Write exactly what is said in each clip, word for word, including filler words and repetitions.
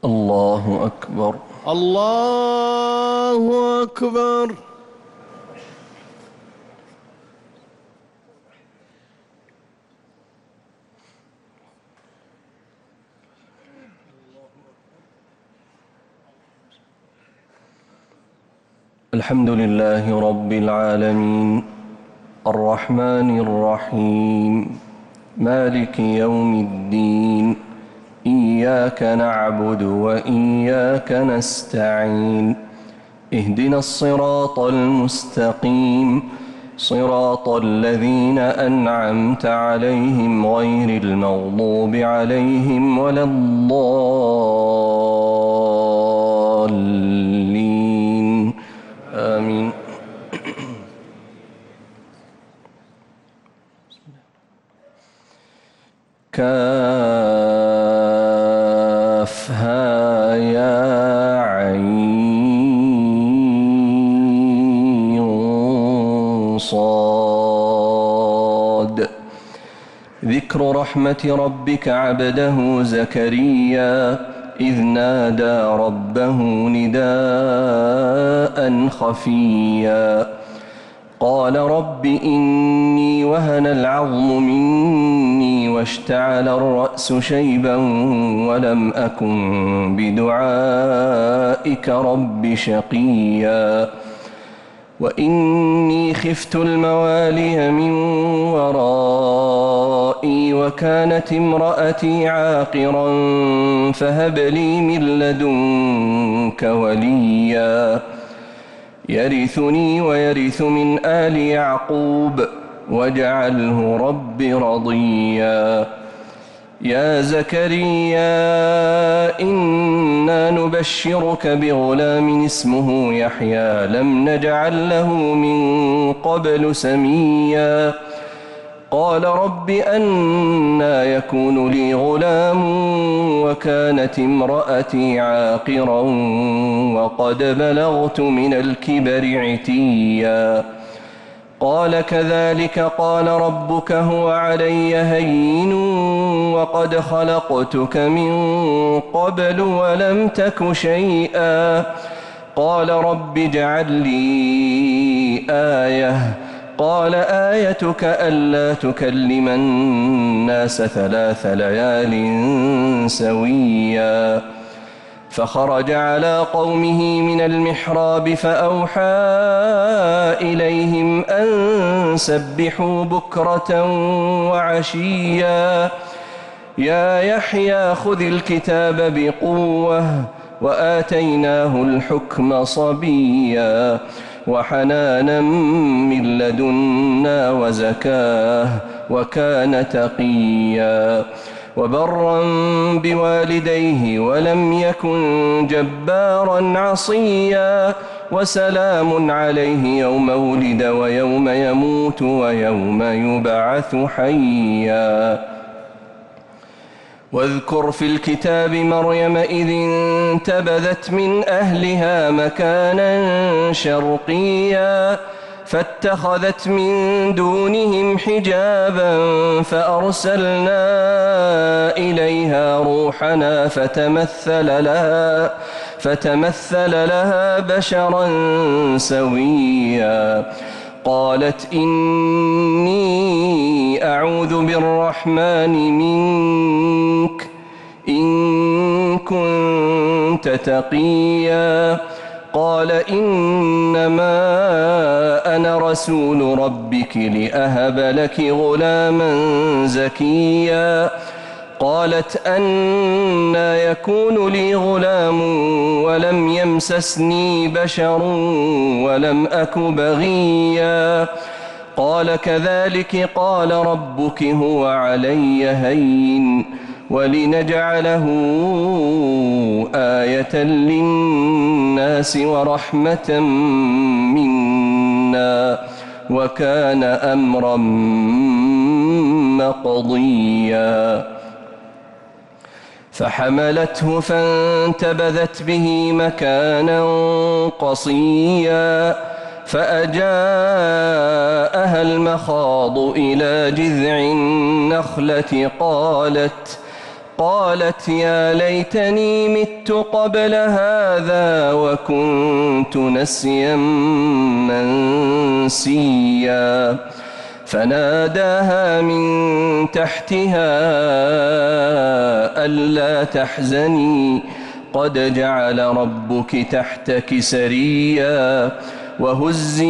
الله أكبر. الله أكبر. الحمد لله رب العالمين الرحمن الرحيم مالك يوم الدين إياك نعبد وإياك نستعين اهدنا الصراط المستقيم صراط الذين أنعمت عليهم غير المغضوب عليهم ولا الضالين آمين. كافها يا عين صاد. ذكر رحمة ربك عبده زكريا إذ نادى ربه نداء خفيا قال رب إني وهن العظم مني واشتعل الرأس شيبا ولم أكن بدعائك رب شقيا وإني خفت الموالي من ورائي وكانت امرأتي عاقرا فهب لي من لدنك وليا يرثني ويرث من آل يعقوب واجعله رب رضيا. يا زكريا إنا نبشرك بغلام اسمه يحيى لم نجعل له من قبل سميا قال رب أنى يكون لي غلام وكانت امرأتي عاقرا وقد بلغت من الكبر عتيا قال كذلك قال ربك هو علي هين وقد خلقتك من قبل ولم تك شيئا قال رب اجعل لي آية قال آيتك ألا تكلم الناس ثلاث ليال سويا فخرج على قومه من المحراب فأوحى إليهم أن سبحوا بكرة وعشيا يا يحيى خذ الكتاب بقوة وآتيناه الحكم صبيا وحنانا من لدنا وزكاه وكان تقيا وبرا بوالديه ولم يكن جبارا عصيا وسلام عليه يوم ولد ويوم يموت ويوم يبعث حيا واذكر في الكتاب مريم إذ انتبذت من أهلها مكانا شرقيا فاتخذت من دونهم حجابا فأرسلنا إليها روحنا فتمثل لها, فتمثل لها بشرا سويا قالت إني أعوذ بالرحمن منك إن كنت تقيا قال إنما أنا رسول ربك لأهب لك غلاما زكيا قالت أنى يكون لي غلام ولم يمسسني بشر ولم أك بغيا قال كذلك قال ربك هو علي هين ولنجعله آية للناس ورحمة منا وكان أمرا مقضيا فحملته فانتبذت به مكانا قصيا فأجاءها المخاض إلى جذع النخلة قالت قالت يا ليتني مت قبل هذا وكنت نسيا منسيا فناداها من تحتها ألا تحزني قد جعل ربك تحتك سريا وهزي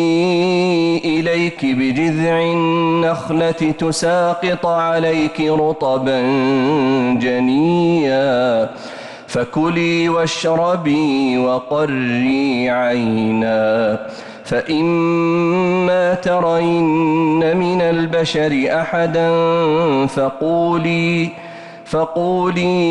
إليك بجذع النخلة تساقط عليك رطبا جنيا فكلي واشربي وقري عينا فإما ترين من البشر أحدا فقولي فقولي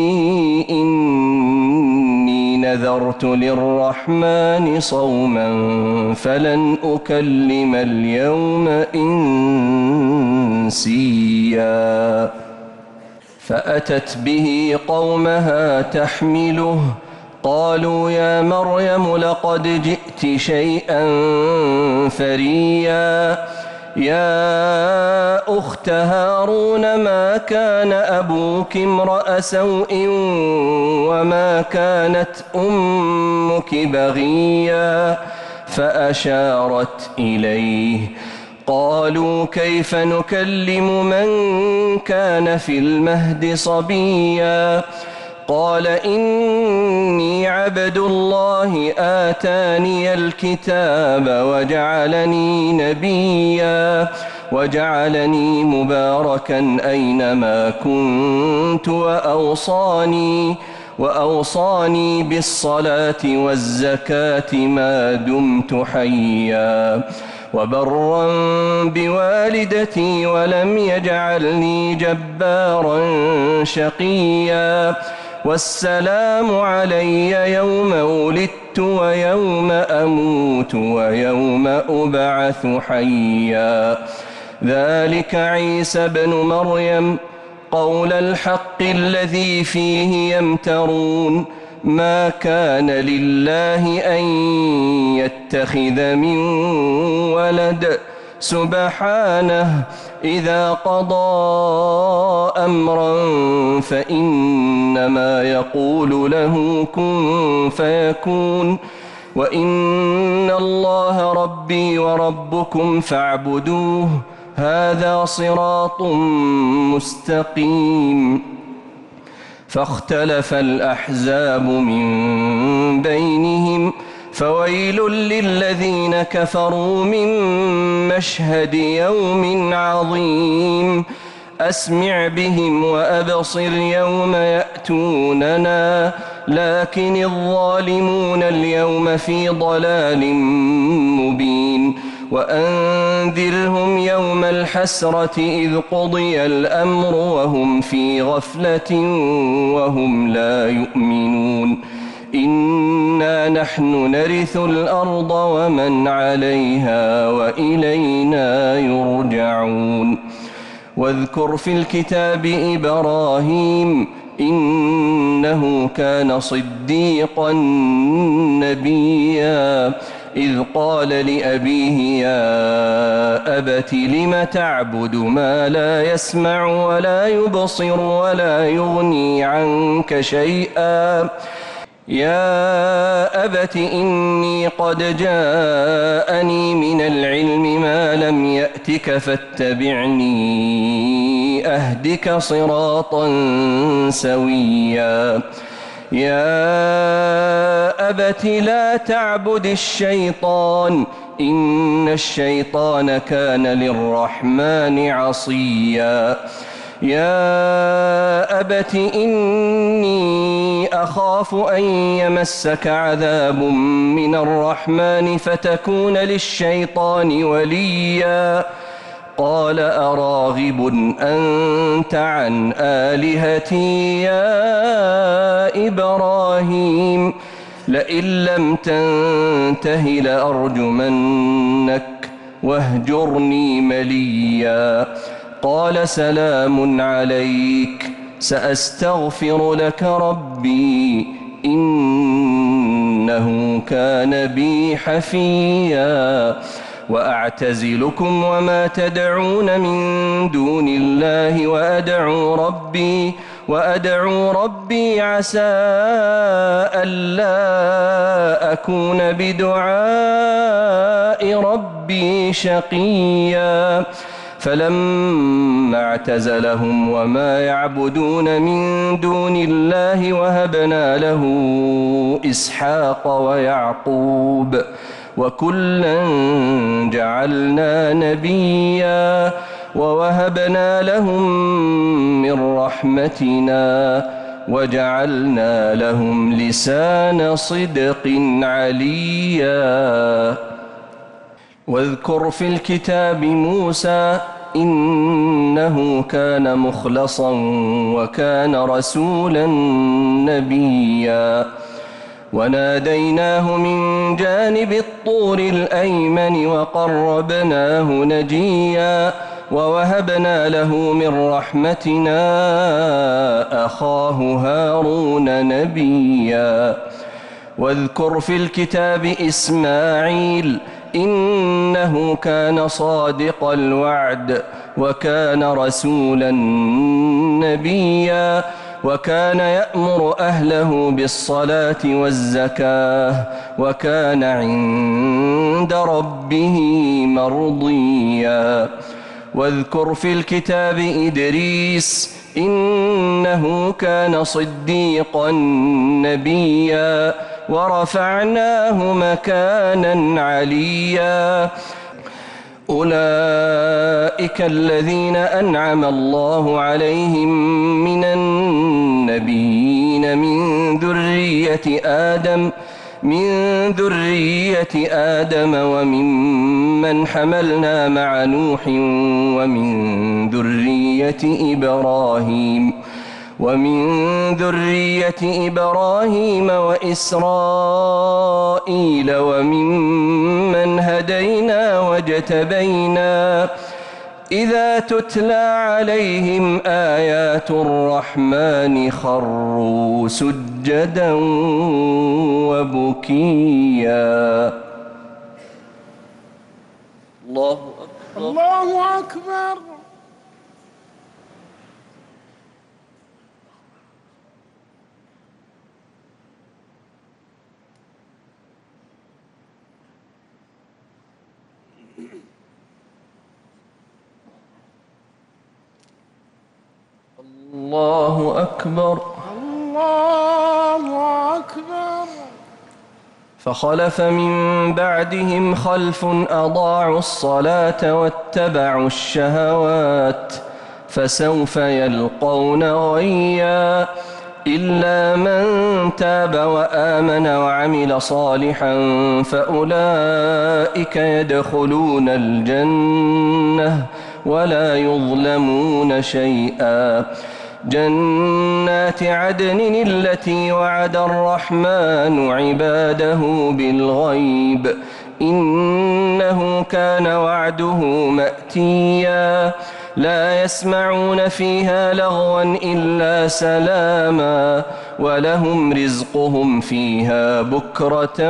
إني نذرت للرحمن صوما فلن أكلم اليوم إنسيا فأتت به قومها تحمله قالوا يا مريم لقد جئت شيئا فريا يا أخت هارون ما كان أبوك امرأ سوء وما كانت أمك بغيا فأشارت إليه قالوا كيف نكلم من كان في المهد صبيا قال إني عبد الله آتاني الكتاب وجعلني نبيا وجعلني مباركا أينما كنت وأوصاني وأوصاني بالصلاة والزكاة ما دمت حيا وبرا بوالدتي ولم يجعلني جبارا شقيا والسلام علي يوم ولدت ويوم أموت ويوم أبعث حيا ذلك عيسى بن مريم قول الحق الذي فيه يمترون ما كان لله أن يتخذ من ولد سبحانه إذا قضى أمرا فإنما يقول له كن فيكون وإن الله ربي وربكم فاعبدوه هذا صراط مستقيم فاختلف الأحزاب من بينهم فويل للذين كفروا من مشهد يوم عظيم أسمع بهم وأبصر يوم يأتوننا لكن الظالمون اليوم في ضلال مبين وأنذرهم يوم الحسرة إذ قضي الأمر وهم في غفلة وهم لا يؤمنون إنا نحن نرث الأرض ومن عليها وإلينا يرجعون واذكر في الكتاب إبراهيم إنه كان صديقا نبيا إذ قال لأبيه يا أبت لم تعبد ما لا يسمع ولا يبصر ولا يغني عنك شيئا يا أبت إني قد جاءني من العلم ما لم يأتك فاتبعني أهدك صراطا سويا يا أبت لا تعبد الشيطان إن الشيطان كان للرحمن عصيا يا أبت إني أخاف أن يمسك عذاب من الرحمن فتكون للشيطان وليا قال أراغب أنت عن آلهتي يا إبراهيم لئن لم تنته لأرجمنك واهجرني مليا قال سلام عليك سأستغفر لك ربي إنه كان بي حفيا وأعتزلكم وما تدعون من دون الله وأدعو ربي وأدعو ربي عسى ألا أكون بدعاء ربي شقيا فلما اعتزلهم وما يعبدون من دون الله وهبنا له إسحاق ويعقوب وكلا جعلنا نبيا ووهبنا لهم من رحمتنا وجعلنا لهم لسان صدق عليا واذكر في الكتاب موسى إنه كان مخلصا وكان رسولا نبيا وناديناه من جانب الطور الأيمن وقربناه نجيا ووهبنا له من رحمتنا أخاه هارون نبيا واذكر في الكتاب إسماعيل إنه كان صادق الوعد وكان رسولا نبيا وكان يأمر أهله بالصلاة والزكاة وكان عند ربه مرضيا واذكر في الكتاب إدريس إنه كان صديقا نبيا ورفعناه مكانا عليا أولئك الذين أنعم الله عليهم من النبيين من ذرية آدم من ذرية آدم وممن حملنا مع نوح ومن ذرية إبراهيم ومن ذرية إبراهيم وإسرائيل وممن هدينا واجتبينا إذا تتلى عليهم آيات الرحمن خروا سجدا وبكيا. الله أكبر الله أكبر. الله أكبر. الله أكبر. فخلف من بعدهم خلف أضاعوا الصلاة واتبعوا الشهوات فسوف يلقون غيا إلا من تاب وآمن وعمل صالحا فأولئك يدخلون الجنة ولا يظلمون شيئا جنات عدن التي وعد الرحمن عباده بالغيب إنه كان وعده مأتيا لا يسمعون فيها لغوا إلا سلاما ولهم رزقهم فيها بكرة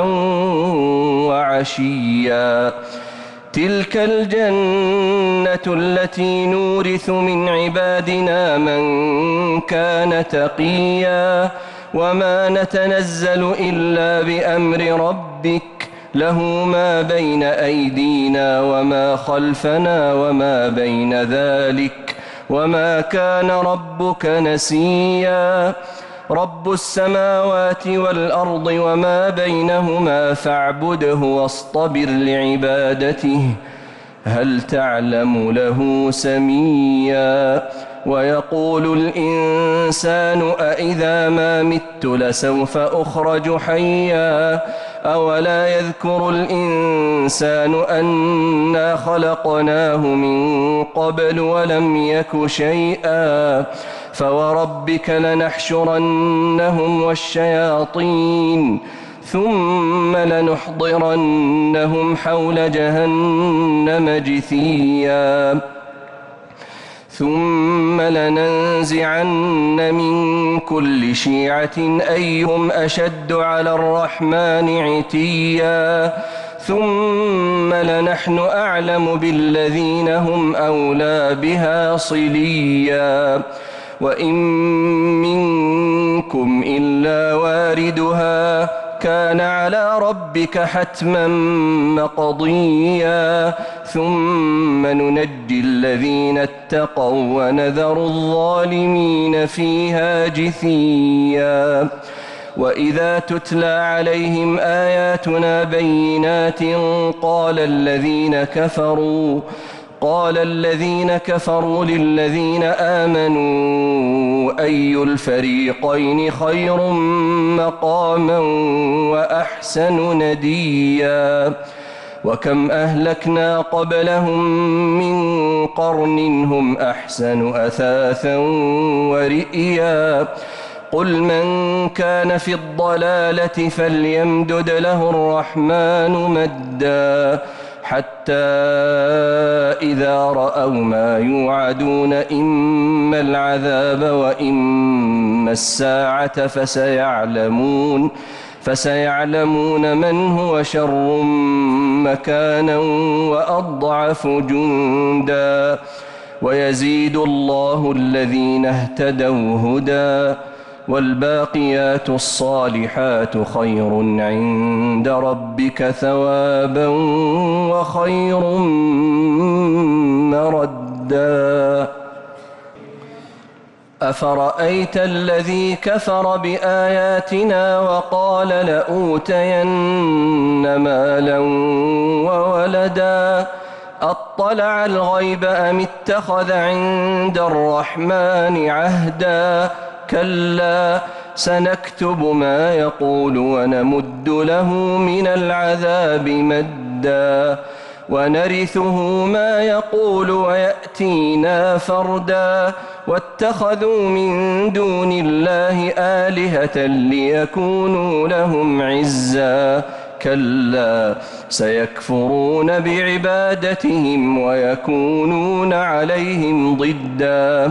وعشيا تلك الجنة التي نورث من عبادنا من كان تقيا وما نتنزل إلا بأمر ربك له ما بين أيدينا وما خلفنا وما بين ذلك وما كان ربك نسيا رب السماوات والأرض وما بينهما فاعبده واصطبر لعبادته هل تعلم له سميا ويقول الإنسان أإذا ما مت لسوف أخرج حيا أولا يذكر الإنسان أنا خلقناه من قبل ولم يك شيئا فوربك لنحشرنهم والشياطين ثم لنحضرنهم حول جهنم جثيا ثم لننزعن من كل شيعة أيهم أشد على الرحمن عتيا ثم لنحن أعلم بالذين هم أولى بها صليا وإن منكم إلا واردها كان على ربك حتما مقضيا ثم ننجي الذين اتقوا ونذر الظالمين فيها جثيا وإذا تتلى عليهم آياتنا بينات قال الذين كفروا قال الذين كفروا للذين آمنوا أي الفريقين خير مقاما وأحسن نديا وكم أهلكنا قبلهم من قرن هم أحسن أثاثا ورئيا قل من كان في الضلالة فليمدد له الرحمن مدا حتى إذا رأوا ما يوعدون إما العذاب وإما الساعة فسيعلمون فسيعلمون من هو شر مكانا وأضعف جندا ويزيد الله الذين اهتدوا هدى والباقيات الصالحات خير عند ربك ثوابا وخير مردا أفرأيت الذي كفر بآياتنا وقال لأوتين مالا وولدا أطلع الغيب أم اتخذ عند الرحمن عهدا كلا سنكتب ما يقول ونمد له من العذاب مدا ونرثه ما يقول ويأتينا فردا واتخذوا من دون الله آلهة ليكونوا لهم عزا كلا سيكفرون بعبادتهم ويكونون عليهم ضدا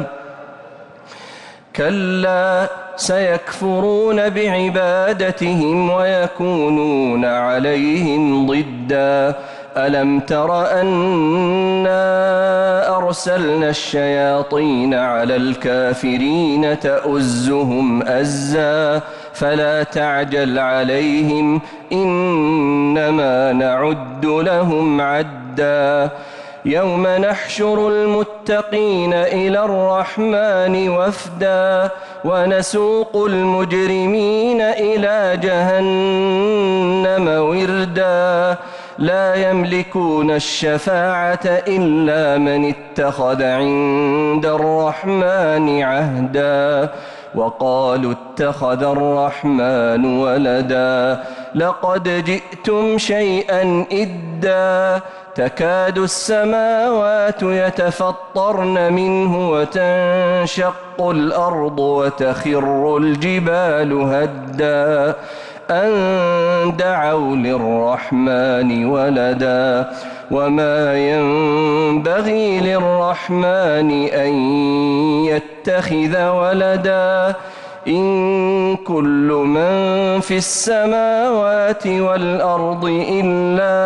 كلا سيكفرون بعبادتهم ويكونون عليهم ضدا ألم تر أنا أرسلنا الشياطين على الكافرين تؤزهم أزا فلا تعجل عليهم إنما نعد لهم عدا يوم نحشر المتقين إلى الرحمن وفدا ونسوق المجرمين إلى جهنم وردا لا يملكون الشفاعة إلا من اتخذ عند الرحمن عهدا وقالوا اتخذ الرحمن ولدا لقد جئتم شيئا إدا تكاد السماوات يتفطرن منه وتنشق الأرض وتخر الجبال هدا أن دعوا للرحمن ولدا وما ينبغي للرحمن أن يتخذ ولدا إن كل من في السماوات والأرض إلا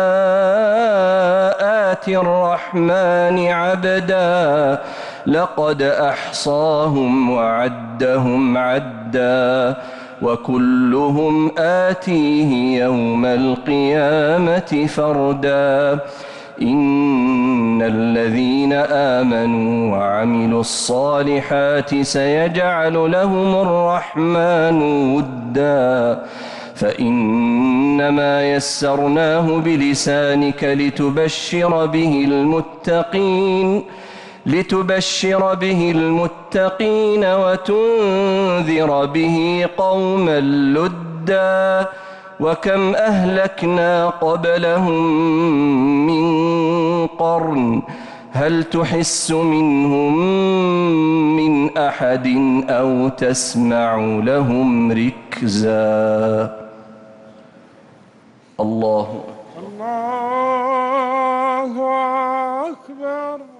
آتي الرحمن عبدا لقد أحصاهم وعدهم عدا وكلهم آتيه يوم القيامة فردا إن الذين آمنوا وعملوا الصالحات سيجعل لهم الرحمن ودا فإنما يسرناه بلسانك لتبشر به المتقين لتبشر به المتقين وتنذر به قوما لدا وكم أهلكنا قبلهم من قرن هل تحس منهم من أحد أو تسمع لهم ركزا الله الله أكبر.